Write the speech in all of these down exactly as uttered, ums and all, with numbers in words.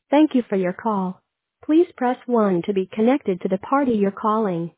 Thank you for your call. Please press one to be connected to the party you're calling.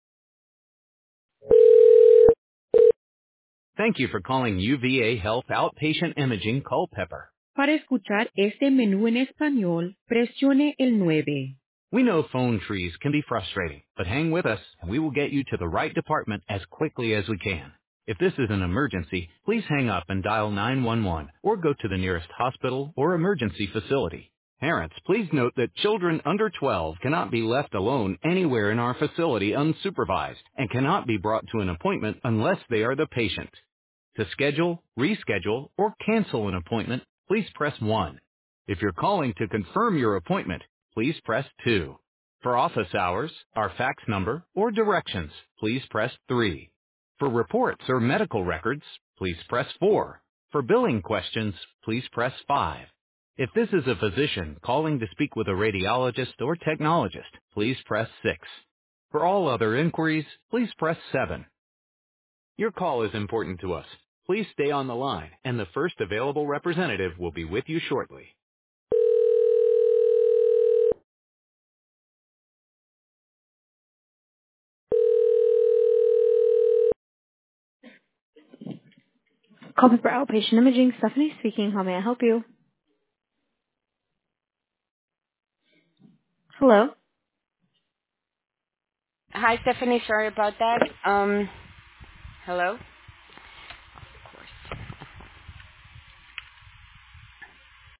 Thank you for calling U V A Health Outpatient Imaging Culpeper. Para escuchar este menú en español, presione el nueve. We know phone trees can be frustrating, but hang with us and we will get you to the right department as quickly as we can. If this is an emergency, please hang up and dial nine one one or go to the nearest hospital or emergency facility. Parents, please note that children under twelve cannot be left alone anywhere in our facility unsupervised and cannot be brought to an appointment unless they are the patient. To schedule, reschedule, or cancel an appointment, please press one. If you're calling to confirm your appointment, please press two. For office hours, our fax number, or directions, please press three. For reports or medical records, please press four. For billing questions, please press five. If this is a physician calling to speak with a radiologist or technologist, please press six. For all other inquiries, please press seven. Your call is important to us. Please stay on the line, and the first available representative will be with you shortly. Culpeper Outpatient Imaging, Stephanie speaking. How may I help you? Hello? Hi, Stephanie. Sorry about that. Um, hello?